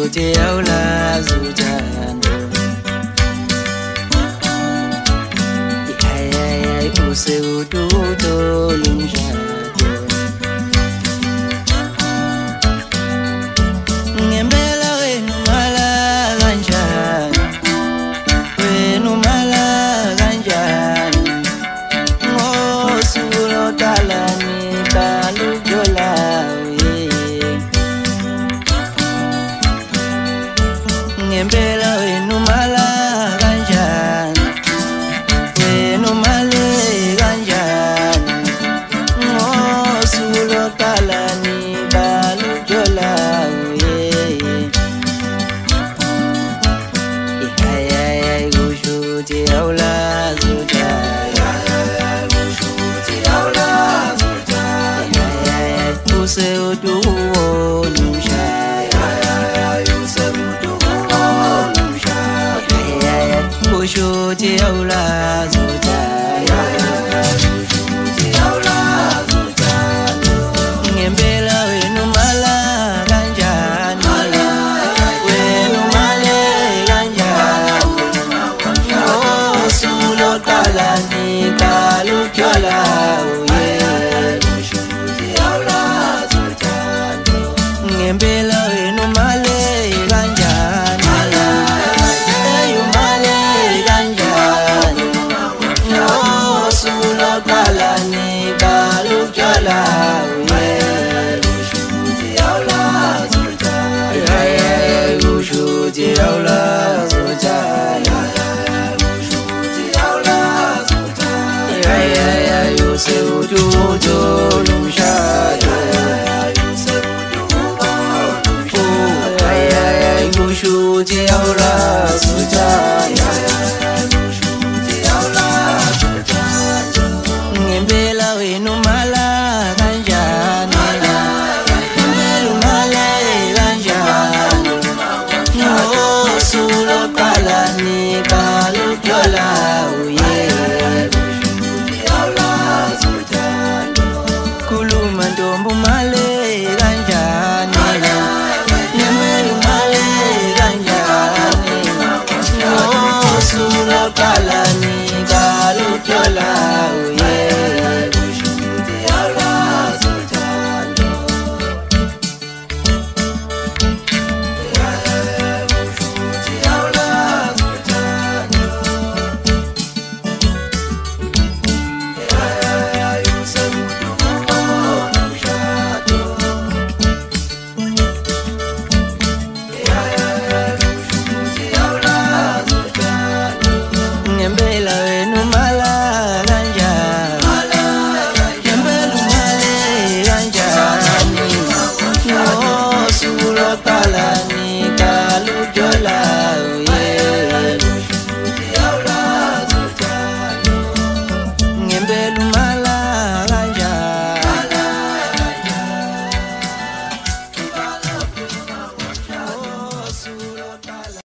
kushuti awulazi uthando ihayayay useududo lumshado ngempela wenu mala kanjani wenu mala kanjani ngosuku lotalani kalujolawe ngempela wenu mala kanjani wenu male kanjani ngosuku lotalani kalujolawe ihayayay kushuti awulazi uthando useuduwo lumshado kushuti awulazi uthando ngempela wenu mala kanjani wenu male kanjani ngosuku lotalani kalujolawe ngempela wenu male kanjani eyu male kanjani ngosuku lotalani kalujolawe kushuti awulazi uthando useududo lumshado kushuti awulazi uthando